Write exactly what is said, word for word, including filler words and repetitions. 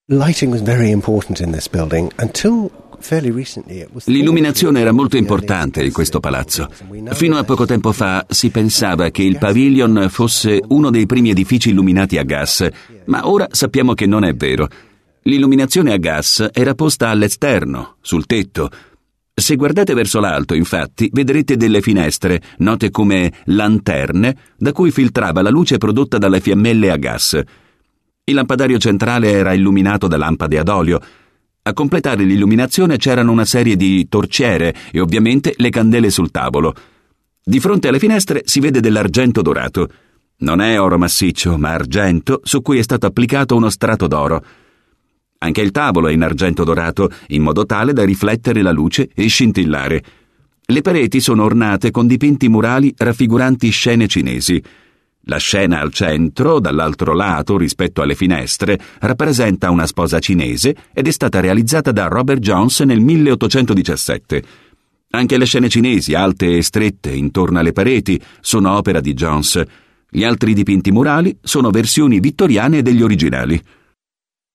Lighting was very important in this building until fairly recently it was. L'illuminazione era molto importante in questo palazzo. Fino a poco tempo fa si pensava che il Pavilion fosse uno dei primi edifici illuminati a gas, ma ora sappiamo che non è vero. L'illuminazione a gas era posta all'esterno, sul tetto. Se guardate verso l'alto, infatti, vedrete delle finestre, note come lanterne, da cui filtrava la luce prodotta dalle fiammelle a gas. Il lampadario centrale era illuminato da lampade ad olio. A completare l'illuminazione c'erano una serie di torciere e ovviamente le candele sul tavolo. Di fronte alle finestre si vede dell'argento dorato. Non è oro massiccio, ma argento su cui è stato applicato uno strato d'oro. Anche il tavolo è in argento dorato, in modo tale da riflettere la luce e scintillare. Le pareti sono ornate con dipinti murali raffiguranti scene cinesi. La scena al centro, dall'altro lato, rispetto alle finestre, rappresenta una sposa cinese ed è stata realizzata da Robert Jones nel milleottocentodiciassette. Anche le scene cinesi, alte e strette, intorno alle pareti, sono opera di Jones. Gli altri dipinti murali sono versioni vittoriane degli originali.